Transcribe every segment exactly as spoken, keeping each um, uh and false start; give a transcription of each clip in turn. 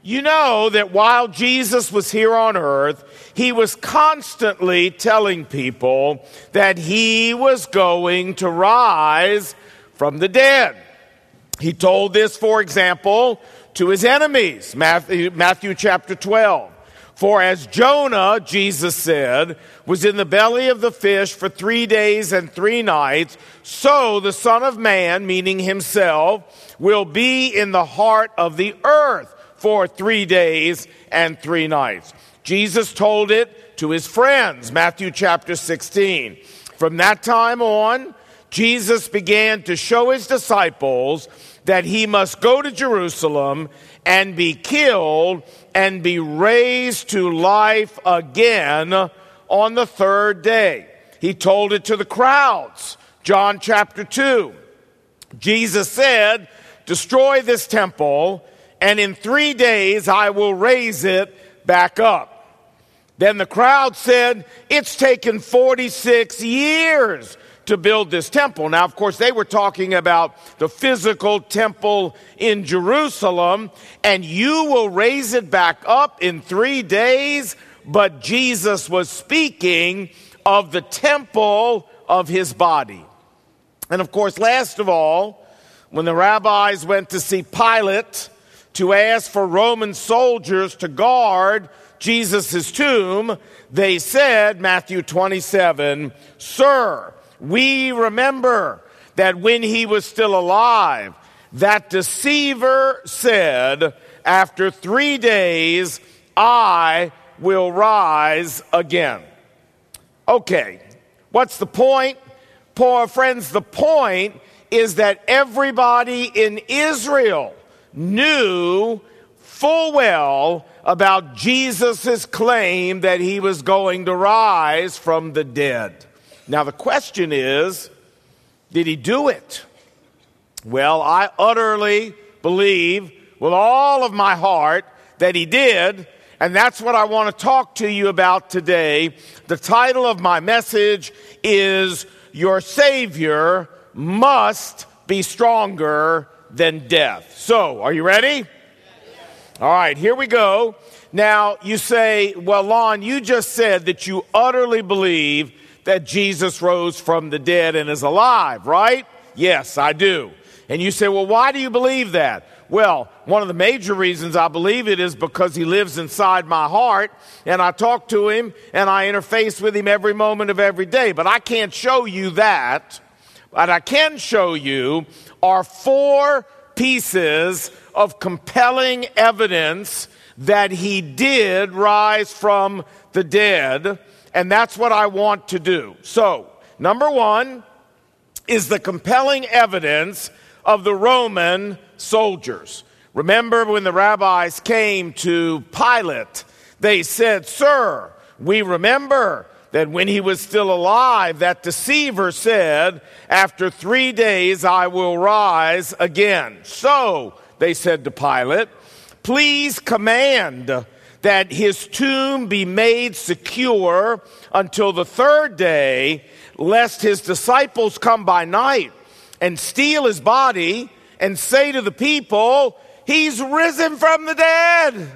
You know that while Jesus was here on earth, he was constantly telling people that he was going to rise from the dead. He told this, for example, to his enemies, Matthew, Matthew chapter twelve. For as Jonah, Jesus said, was in the belly of the fish for three days and three nights, so the Son of Man, meaning himself, will be in the heart of the earth for three days and three nights. Jesus told it to his friends, Matthew chapter sixteen. From that time on, Jesus began to show his disciples that he must go to Jerusalem and be killed and be raised to life again on the third day. He told it to the crowds, John chapter two. Jesus said, destroy this temple, and in three days I will raise it back up. Then the crowd said, it's taken forty-six years to build this temple. Now, of course, they were talking about the physical temple in Jerusalem, and you will raise it back up in three days. But Jesus was speaking of the temple of his body. And of course, last of all, when the rabbis went to see Pilate to ask for Roman soldiers to guard Jesus' tomb, they said, Matthew twenty-seven, Sir, we remember that when he was still alive, that deceiver said, after three days, I will rise again. Okay, what's the point? Poor friends, the point is that everybody in Israel knew full well about Jesus' claim that he was going to rise from the dead. Now the question is, did he do it? Well, I utterly believe with all of my heart that he did, and that's what I want to talk to you about today. The title of my message is, Your Savior Must Be Stronger Than Death. So, are you ready? All right, here we go. Now, you say, well, Lon, you just said that you utterly believe that Jesus rose from the dead and is alive, right? Yes, I do. And you say, well, why do you believe that? Well, one of the major reasons I believe it is because he lives inside my heart, and I talk to him, and I interface with him every moment of every day. But I can't show you that. What I can show you are four pieces of compelling evidence that he did rise from the dead, and that's what I want to do. So, number one is the compelling evidence of the Roman soldiers. Remember when the rabbis came to Pilate, they said, Sir, we remember that when he was still alive, that deceiver said, after three days I will rise again. So, they said to Pilate, please command that his tomb be made secure until the third day, lest his disciples come by night and steal his body and say to the people, he's risen from the dead.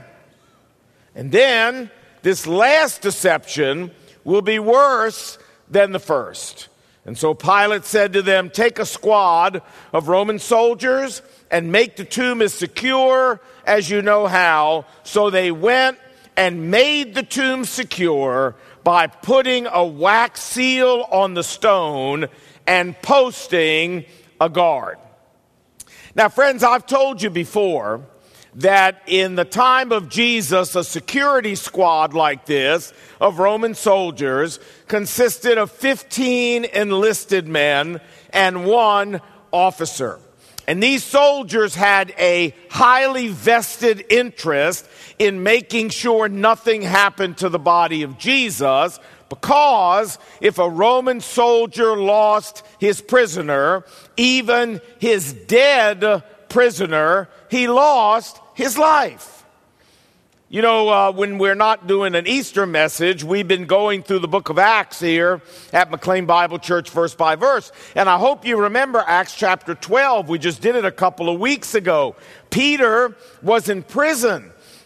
And then this last deception will be worse than the first. And so Pilate said to them, take a squad of Roman soldiers and make the tomb as secure as you know how. So they went and made the tomb secure by putting a wax seal on the stone and posting a guard. Now, friends, I've told you before that in the time of Jesus, a security squad like this of Roman soldiers consisted of fifteen enlisted men and one officer. And these soldiers had a highly vested interest in making sure nothing happened to the body of Jesus, because if a Roman soldier lost his prisoner, even his dead prisoner, he lost his life. You know, uh, when we're not doing an Easter message, we've been going through the book of Acts here at McLean Bible Church verse by verse. And I hope you remember Acts chapter twelve. We just did it a couple of weeks ago. Peter was in prison.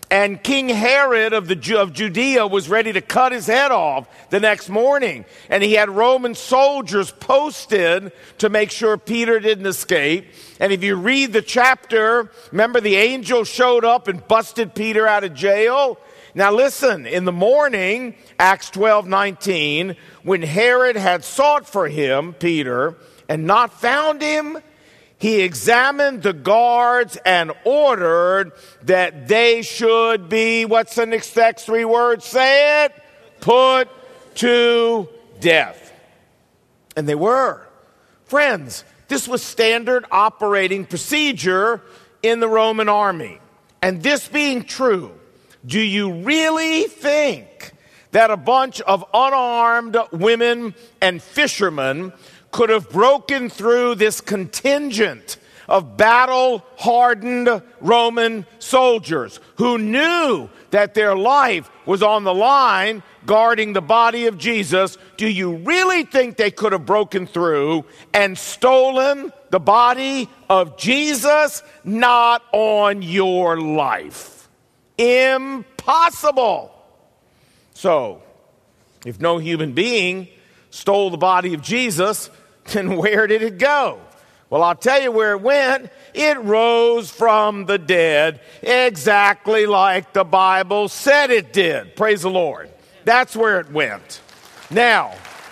And King Herod of, the, of Judea was ready to cut his head off the next morning. And he had Roman soldiers posted to make sure Peter didn't escape. And if you read the chapter, remember the angel showed up and busted Peter out of jail? Now listen, in the morning, Acts twelve nineteen, when Herod had sought for him, Peter, and not found him, he examined the guards and ordered that they should be, what's the next, next three words? Say it. Put to death. And they were. Friends, this was standard operating procedure in the Roman army. And this being true, do you really think that a bunch of unarmed women and fishermen could have broken through this contingent of battle-hardened Roman soldiers who knew that their life was on the line guarding the body of Jesus? Do you really think they could have broken through and stolen the body of Jesus? Not on your life. Impossible. So, if no human being stole the body of Jesus, then where did it go? Well, I'll tell you where it went. It rose from the dead, exactly like the Bible said it did. Praise the Lord. That's where it went. Now,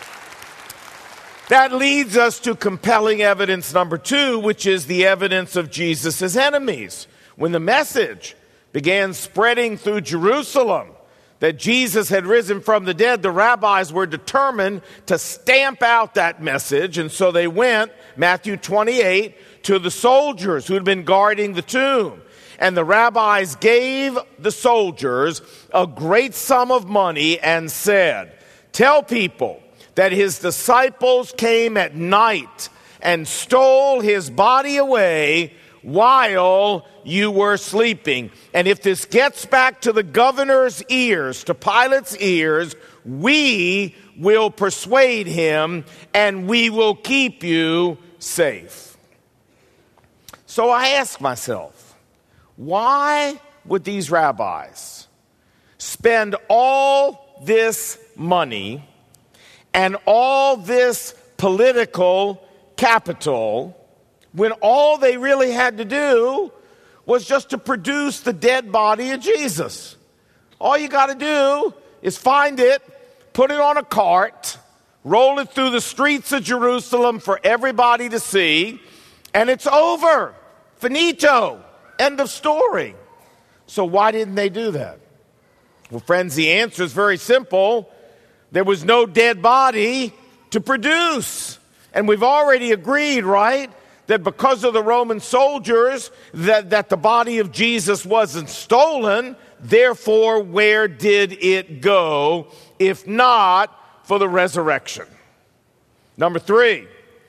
that leads us to compelling evidence number two, which is the evidence of Jesus' enemies. When the message began spreading through Jerusalem that Jesus had risen from the dead, the rabbis were determined to stamp out that message. And so they went, Matthew twenty-eight, to the soldiers who had been guarding the tomb. And the rabbis gave the soldiers a great sum of money and said, "Tell people that his disciples came at night and stole his body away while you were sleeping. And if this gets back to the governor's ears, to Pilate's ears, we will persuade him and we will keep you safe." So I ask myself, why would these rabbis spend all this money and all this political capital when all they really had to do was just to produce the dead body of Jesus? All you got to do is find it, put it on a cart, roll it through the streets of Jerusalem for everybody to see, and it's over. Finito. End of story. So why didn't they do that? Well, friends, the answer is very simple. There was no dead body to produce. And we've already agreed, right, that because of the Roman soldiers, that, that the body of Jesus wasn't stolen. Therefore, where did it go, if not for the resurrection? Number three,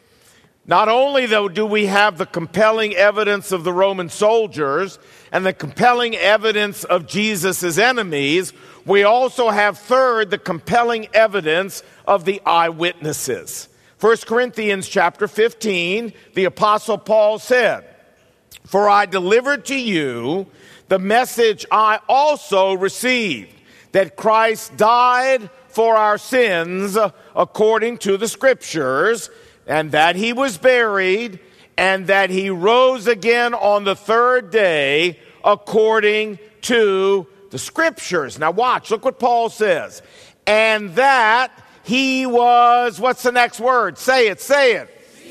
not only, though, do we have the compelling evidence of the Roman soldiers and the compelling evidence of Jesus' enemies, we also have, third, the compelling evidence of the eyewitnesses. First Corinthians chapter fifteen, the Apostle Paul said, "For I delivered to you the message I also received, that Christ died for our sins according to the Scriptures, and that he was buried, and that he rose again on the third day according to the Scriptures." Now watch, look what Paul says. "And that he was," what's the next word? Say it, say it.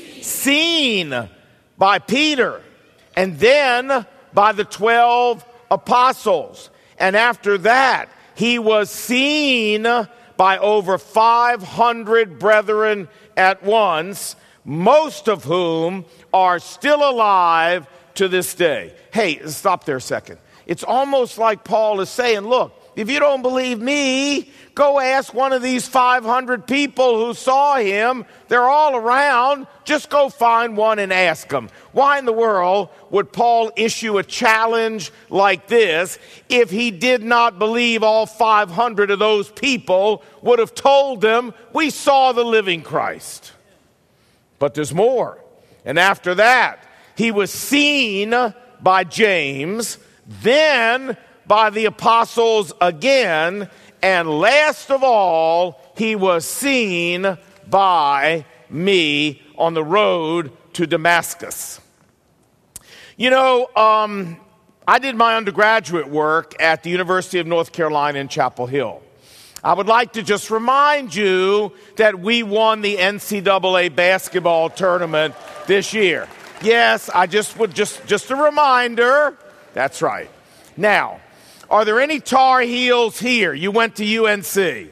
Seen, Seen by Peter, and then by the twelve apostles. And after that, he was seen by over five hundred brethren at once, most of whom are still alive to this day. Hey, stop there a second. It's almost like Paul is saying, look, if you don't believe me, go ask one of these five hundred people who saw him. They're all around. Just go find one and ask them. Why in the world would Paul issue a challenge like this if he did not believe all five hundred of those people would have told them, "We saw the living Christ"? But there's more. And after that, he was seen by James, then by the apostles again. And last of all, he was seen by me on the road to Damascus. You know, um, I did my undergraduate work at the University of North Carolina in Chapel Hill. I would like to just remind you that we won the N C double A basketball tournament this year. Yes, I just would just, just a reminder. That's right. Now, are there any Tar Heels here? You went to U N C.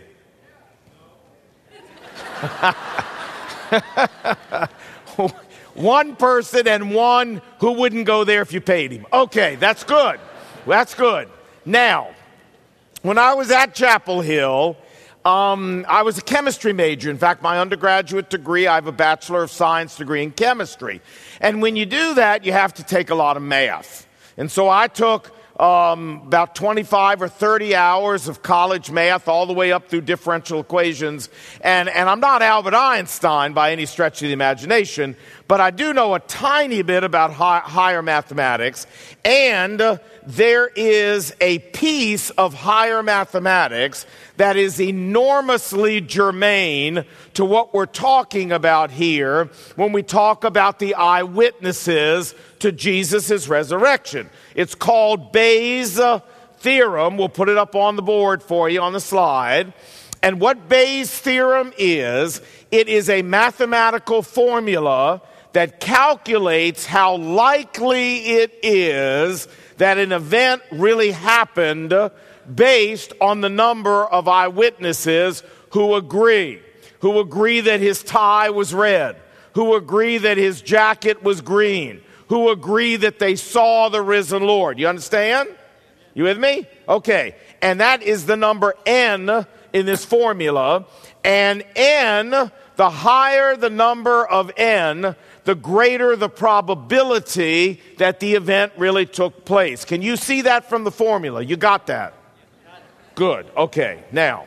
One person and one who wouldn't go there if you paid him. Okay, that's good. That's good. Now, when I was at Chapel Hill, um, I was a chemistry major. In fact, my undergraduate degree, I have a Bachelor of Science degree in chemistry. And when you do that, you have to take a lot of math. And so I took um, about twenty-five or thirty hours of college math all the way up through differential equations. And, and I'm not Albert Einstein by any stretch of the imagination, but I do know a tiny bit about high, higher mathematics. And uh, there is a piece of higher mathematics that is enormously germane to what we're talking about here when we talk about the eyewitnesses to Jesus' resurrection. It's called Bayes' theorem. We'll put it up on the board for you on the slide. And what Bayes' theorem is, it is a mathematical formula that calculates how likely it is that an event really happened based on the number of eyewitnesses who agree, who agree that his tie was red, who agree that his jacket was green, who agree that they saw the risen Lord. You understand? You with me? Okay. And that is the number n in this formula. And n, the higher the number of n, the greater the probability that the event really took place. Can you see that from the formula? You got that? Good. Okay. Now,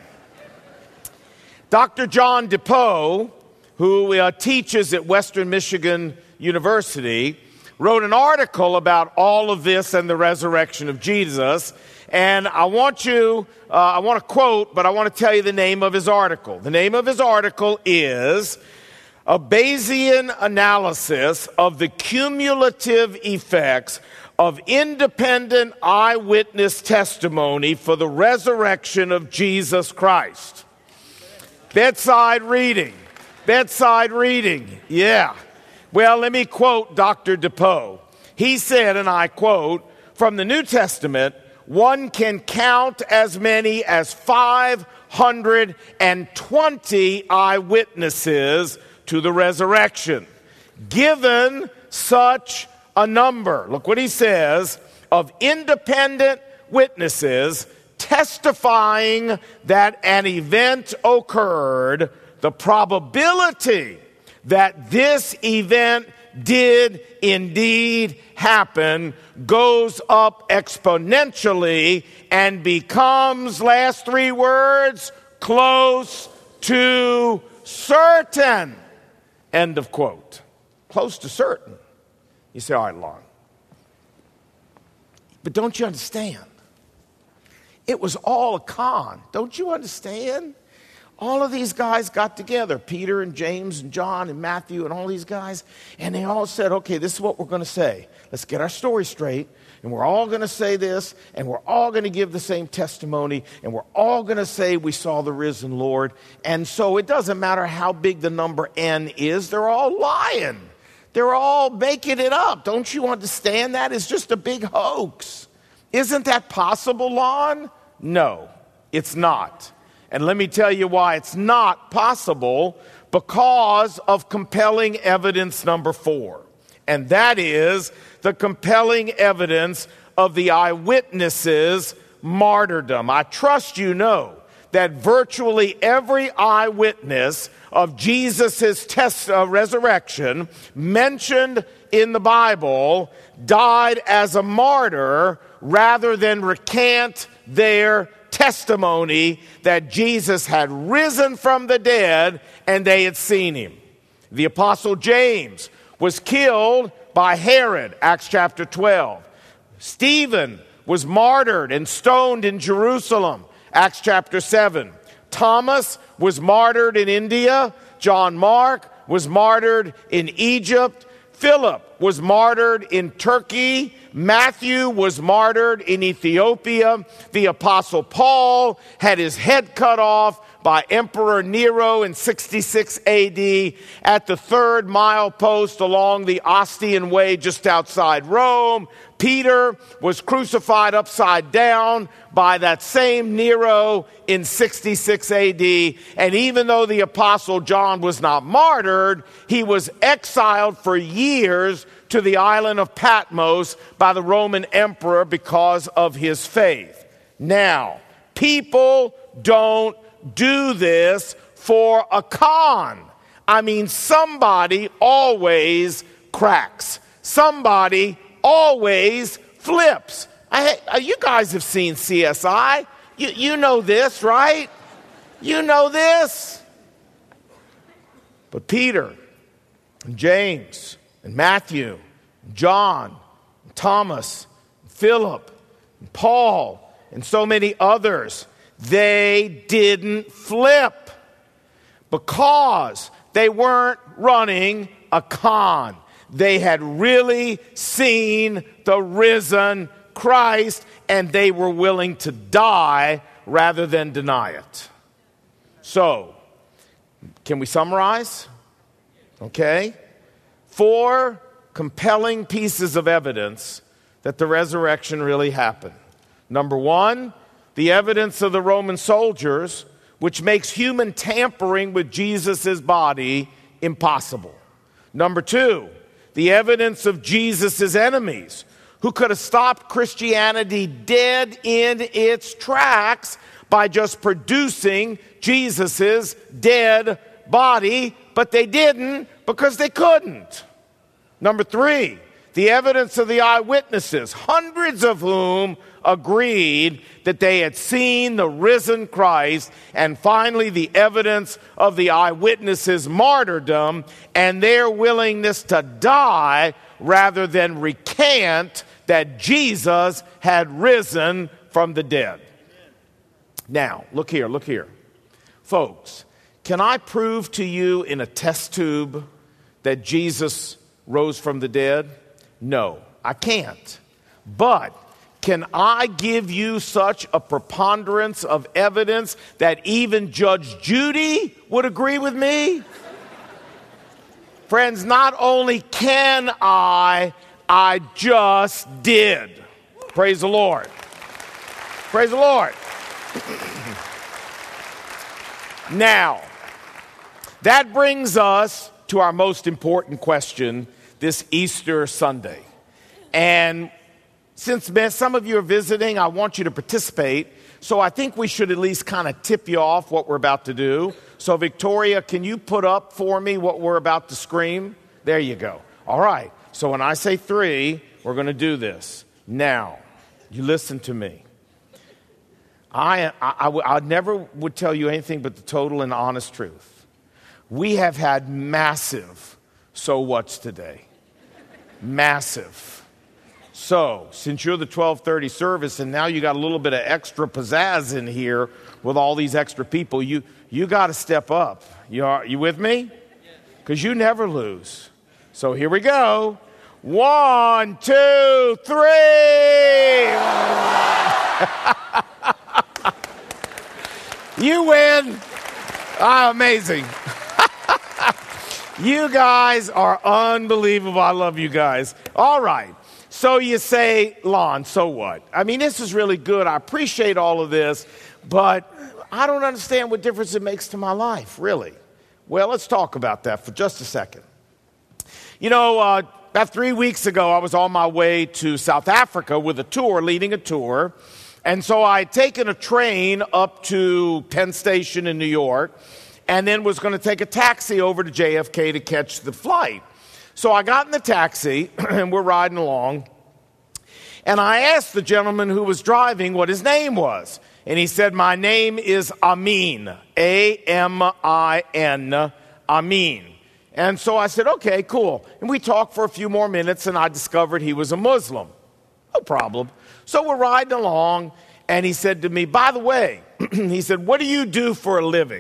Doctor John DePoe, who uh, teaches at Western Michigan University, wrote an article about all of this and the resurrection of Jesus. And I want you, uh, I want to quote, but I want to tell you the name of his article. The name of his article is A Bayesian Analysis of the Cumulative Effects of Independent Eyewitness Testimony for the Resurrection of Jesus Christ. Bedside reading. Bedside reading. Yeah. Well, let me quote Doctor DePoe. He said, and I quote, "From the New Testament, one can count as many as five hundred twenty eyewitnesses to the resurrection. Given such a number," look what he says, "of independent witnesses testifying that an event occurred, the probability that this event did indeed happen goes up exponentially and becomes," last three words, "close to certain." End of quote. Close to certain. You say, all right, Lon. But don't you understand? It was all a con. Don't you understand? All of these guys got together, Peter and James and John and Matthew and all these guys, and they all said, okay, this is what we're going to say. Let's get our story straight, and we're all going to say this, and we're all going to give the same testimony, and we're all going to say we saw the risen Lord. And so it doesn't matter how big the number N is, they're all lying. They're all making it up. Don't you understand that? It's just a big hoax. Isn't that possible, Lon? No, it's not. And let me tell you why it's not possible, because of compelling evidence number four. And that is the compelling evidence of the eyewitnesses' martyrdom. I trust you know that virtually every eyewitness of Jesus' test, uh, resurrection mentioned in the Bible died as a martyr rather than recant their testimony that Jesus had risen from the dead and they had seen him. The Apostle James was killed by Herod, Acts chapter twelve. Stephen was martyred and stoned in Jerusalem, Acts chapter seven. Thomas was martyred in India. John Mark was martyred in Egypt. Philip was martyred in Turkey. Matthew was martyred in Ethiopia. The Apostle Paul had his head cut off by Emperor Nero in sixty-six A D at the third milepost along the Ostian Way just outside Rome. Peter was crucified upside down by that same Nero in sixty-six A D. And even though the Apostle John was not martyred, he was exiled for years to the island of Patmos by the Roman emperor because of his faith. Now, people don't do this for a con. I mean, somebody always cracks. Somebody always flips. I, you guys have seen C S I. You, you know this, right? You know this. But Peter and James and Matthew and John and Thomas and Philip and Paul and so many others, they didn't flip because they weren't running a con. They had really seen the risen Christ, and they were willing to die rather than deny it. So, can we summarize? Okay. Four compelling pieces of evidence that the resurrection really happened. Number one, the evidence of the Roman soldiers, which makes human tampering with Jesus' body impossible. Number two, the evidence of Jesus' enemies, who could have stopped Christianity dead in its tracks by just producing Jesus' dead body, but they didn't because they couldn't. Number three, the evidence of the eyewitnesses, hundreds of whom agreed that they had seen the risen Christ. And finally, the evidence of the eyewitnesses' martyrdom and their willingness to die rather than recant that Jesus had risen from the dead. Now, look here, look here. Folks, can I prove to you in a test tube that Jesus rose from the dead? No, I can't. But can I give you such a preponderance of evidence that even Judge Judy would agree with me? Friends, not only can I, I just did. Praise the Lord. Praise the Lord. Now, that brings us to our most important question this Easter Sunday. And since some of you are visiting, I want you to participate. So I think we should at least kind of tip you off what we're about to do. So Victoria, can you put up for me what we're about to scream? There you go. All right. So when I say three, we're going to do this. Now, you listen to me. I, I, I, I never would tell you anything but the total and honest truth. We have had massive so what's today. Massive. So, since you're the twelve thirty service and now you got a little bit of extra pizzazz in here with all these extra people, you you got to step up. You are you with me? Because you never lose. So here we go. One, two, three. You win. Ah, amazing. You guys are unbelievable. I love you guys. All right. So you say, Lon, so what? I mean, this is really good. I appreciate all of this, but I don't understand what difference it makes to my life, really. Well, let's talk about that for just a second. You know, uh, about three weeks ago, I was on my way to South Africa with a tour, leading a tour. And so I had taken a train up to Penn Station in New York and then was going to take a taxi over to J F K to catch the flight. So I got in the taxi, and we're riding along, and I asked the gentleman who was driving what his name was. And he said, my name is Amin, A M I N, Amin. And so I said, okay, cool. And we talked for a few more minutes, and I discovered he was a Muslim. No problem. So we're riding along, and he said to me, by the way, he said, what do you do for a living?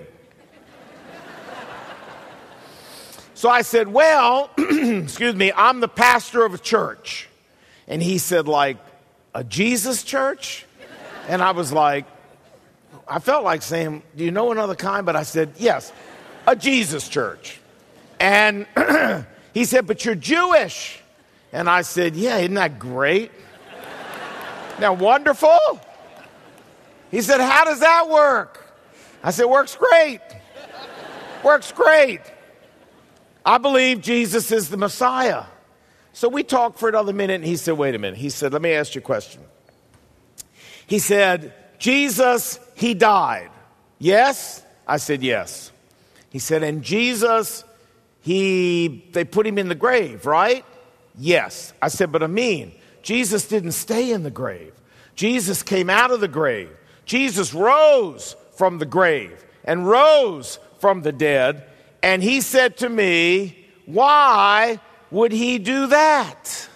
So I said, well, excuse me, I'm the pastor of a church. And he said, like, a Jesus church? And I was like, I felt like saying, do you know another kind? But I said, yes, a Jesus church. And he said, but you're Jewish. And I said, yeah, isn't that great? Isn't that wonderful? He said, how does that work? I said, works great. Works great. I believe Jesus is the Messiah. So we talked for another minute, and he said, wait a minute. He said, let me ask you a question. He said, Jesus, he died. Yes? I said, yes. He said, and Jesus, he, they put him in the grave, right? Yes. I said, but Amin, Jesus didn't stay in the grave. Jesus came out of the grave. Jesus rose from the grave and rose from the dead. And he said to me, why would he do that?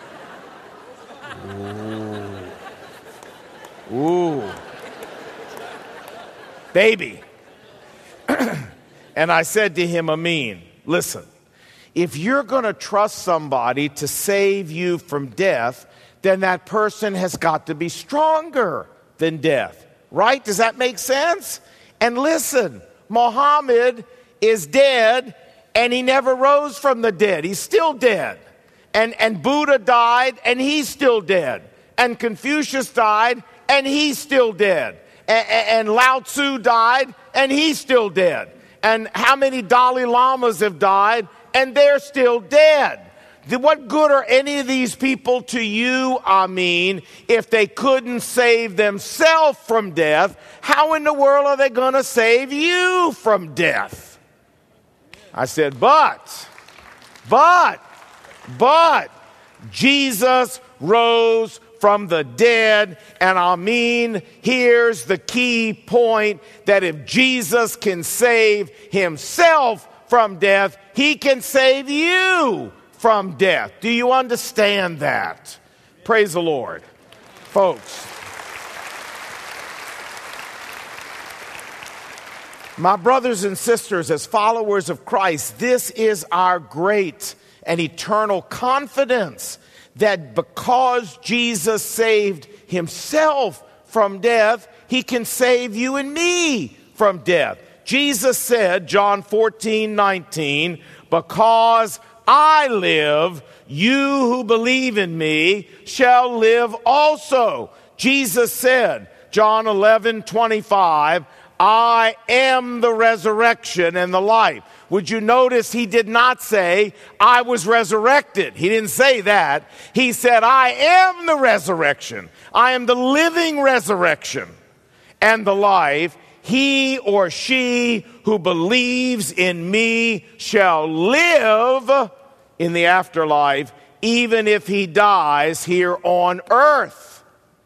Ooh. Ooh. Baby. And I said to him, Amin, listen, if you're going to trust somebody to save you from death, then that person has got to be stronger than death. Right? Does that make sense? And listen, Muhammad is dead, and he never rose from the dead. He's still dead. And, and Buddha died, and he's still dead. And Confucius died, and he's still dead. And, and Lao Tzu died, and he's still dead. And how many Dalai Lamas have died, and they're still dead? What good are any of these people to you, I mean, if they couldn't save themselves from death? How in the world are they going to save you from death? I said, but, but, but, Jesus rose from the dead, and I mean, here's the key point, that if Jesus can save himself from death, he can save you from death. Do you understand that? Praise the Lord. Folks, my brothers and sisters, as followers of Christ, this is our great and eternal confidence that because Jesus saved himself from death, he can save you and me from death. Jesus said, John fourteen nineteen, because I live, you who believe in me shall live also. Jesus said, John eleven twenty-five, I am the resurrection and the life. Would you notice he did not say, I was resurrected. He didn't say that. He said, I am the resurrection. I am the living resurrection and the life. He or she who believes in me shall live in the afterlife, even if he dies here on earth.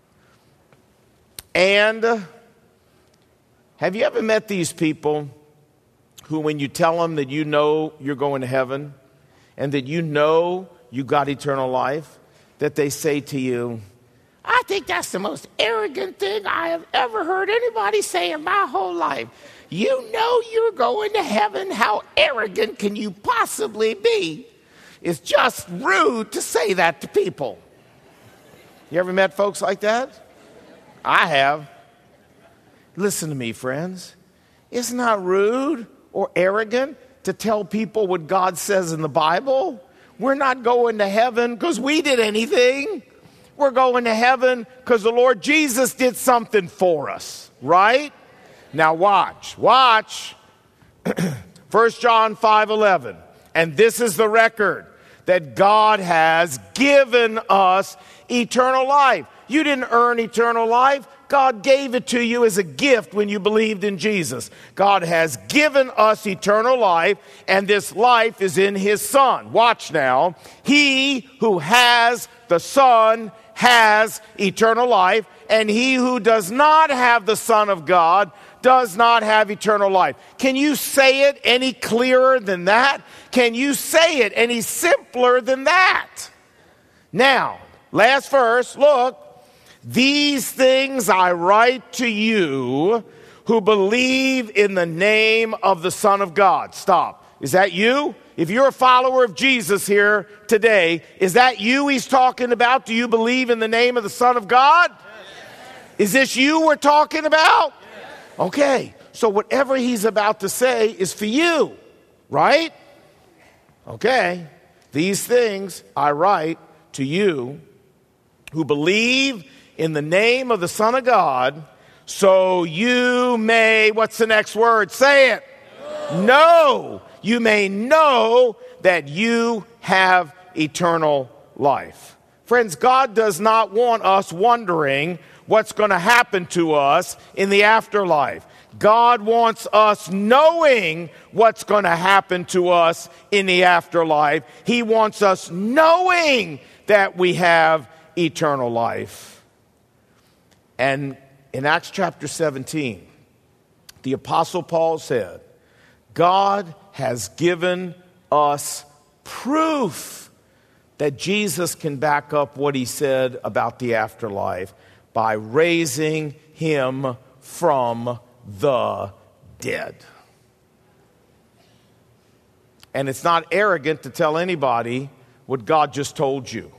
And have you ever met these people who, when you tell them that you know you're going to heaven and that you know you got eternal life, that they say to you, I think that's the most arrogant thing I have ever heard anybody say in my whole life. You know you're going to heaven. How arrogant can you possibly be? It's just rude to say that to people. You ever met folks like that? I have. Listen to me, friends. It's not rude or arrogant to tell people what God says in the Bible. We're not going to heaven because we did anything. We're going to heaven because the Lord Jesus did something for us, right? Now watch, watch. First John five eleven. And this is the record, that God has given us eternal life. You didn't earn eternal life. God gave it to you as a gift when you believed in Jesus. God has given us eternal life, and this life is in his Son. Watch now. He who has the Son has eternal life, and he who does not have the Son of God does not have eternal life. Can you say it any clearer than that? Can you say it any simpler than that? Now, last verse, look. These things I write to you who believe in the name of the Son of God. Stop. Is that you? If you're a follower of Jesus here today, is that you he's talking about? Do you believe in the name of the Son of God? Yes. Is this you we're talking about? Yes. Okay. So whatever he's about to say is for you, right? Okay. These things I write to you who believe in the name of the Son of God, so you may, what's the next word? Say it. No. No. You may know that you have eternal life. Friends, God does not want us wondering what's going to happen to us in the afterlife. God wants us knowing what's going to happen to us in the afterlife. He wants us knowing that we have eternal life. And in Acts chapter seventeen, the Apostle Paul said, God has given us proof that Jesus can back up what he said about the afterlife by raising him from the dead. And it's not arrogant to tell anybody what God just told you.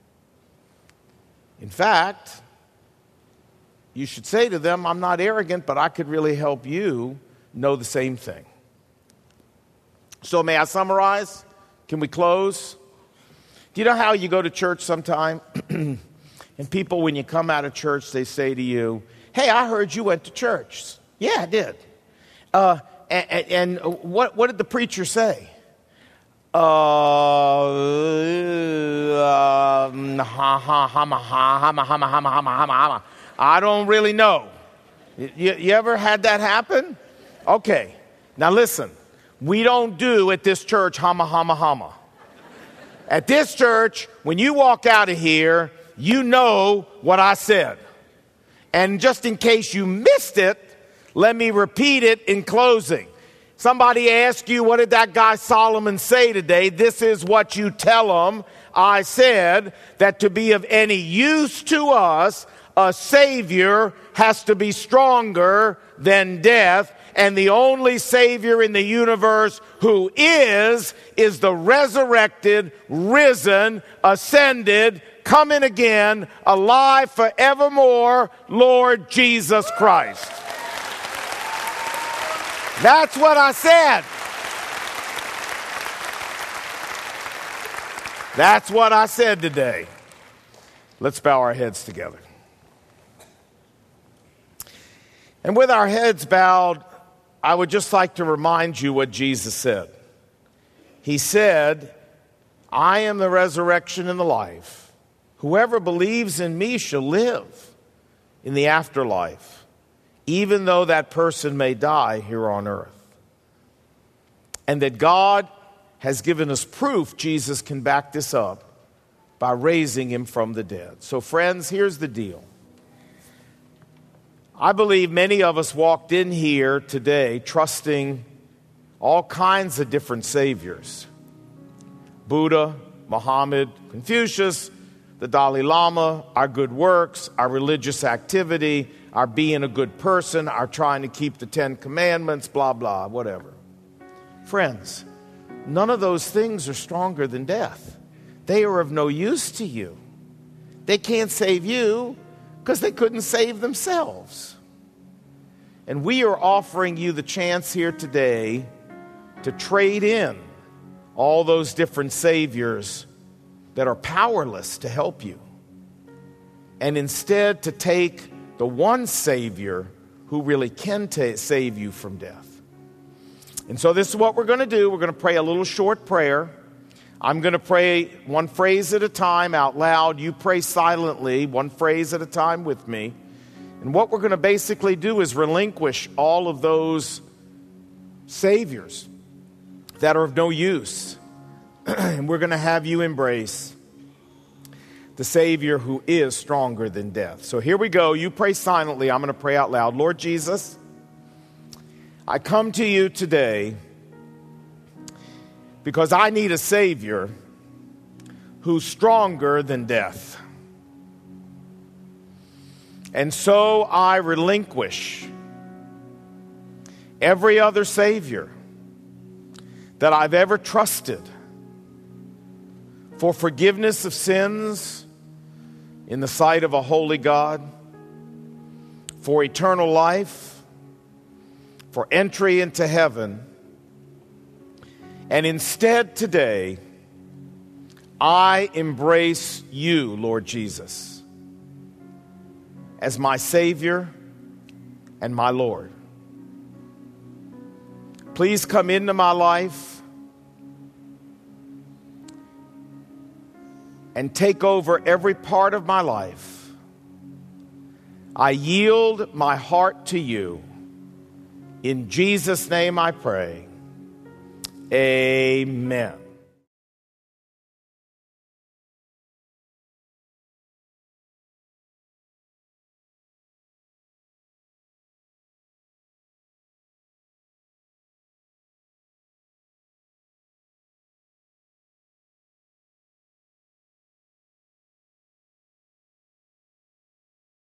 In fact, you should say to them, I'm not arrogant, but I could really help you know the same thing. So may I summarize? Can we close? Do you know how you go to church sometime? And people, when you come out of church, they say to you, hey, I heard you went to church. Yeah, I did. Uh, and, and what, what did the preacher say? Uh, um, ha, ha, hama, ha, hama, hama, hama, hama, hama, hama. I don't really know. You, you ever had that happen? Okay. Now listen. We don't do at this church hama, hama, hama. At this church, when you walk out of here, you know what I said. And just in case you missed it, let me repeat it in closing. Somebody asked you, what did that guy Solomon say today? This is what you tell them. I said that to be of any use to us, a Savior has to be stronger than death. And the only Savior in the universe who is, is the resurrected, risen, ascended, coming again, alive forevermore, Lord Jesus Christ. That's what I said. That's what I said today. Let's bow our heads together. And with our heads bowed, I would just like to remind you what Jesus said. He said, I am the resurrection and the life. Whoever believes in me shall live in the afterlife, even though that person may die here on earth. And that God has given us proof Jesus can back this up by raising him from the dead. So friends, here's the deal. I believe many of us walked in here today trusting all kinds of different saviors. Buddha, Muhammad, Confucius, the Dalai Lama, our good works, our religious activity, our being a good person, our trying to keep the Ten Commandments, blah, blah, whatever. Friends, none of those things are stronger than death. They are of no use to you. They can't save you because they couldn't save themselves. And we are offering you the chance here today to trade in all those different saviors that are powerless to help you, and instead to take the one Savior who really can ta- save you from death. And so this is what we're going to do. We're going to pray a little short prayer. I'm going to pray one phrase at a time out loud. You pray silently, one phrase at a time with me. And what we're going to basically do is relinquish all of those saviors that are of no use. And we're going to have you embrace the Savior who is stronger than death. So here we go. You pray silently. I'm going to pray out loud. Lord Jesus, I come to you today because I need a Savior who's stronger than death. And so I relinquish every other Savior that I've ever trusted for forgiveness of sins in the sight of a holy God, for eternal life, for entry into heaven. And instead today, I embrace you, Lord Jesus, as my Savior and my Lord. Please come into my life and take over every part of my life. I yield my heart to you. In Jesus' name I pray. Amen.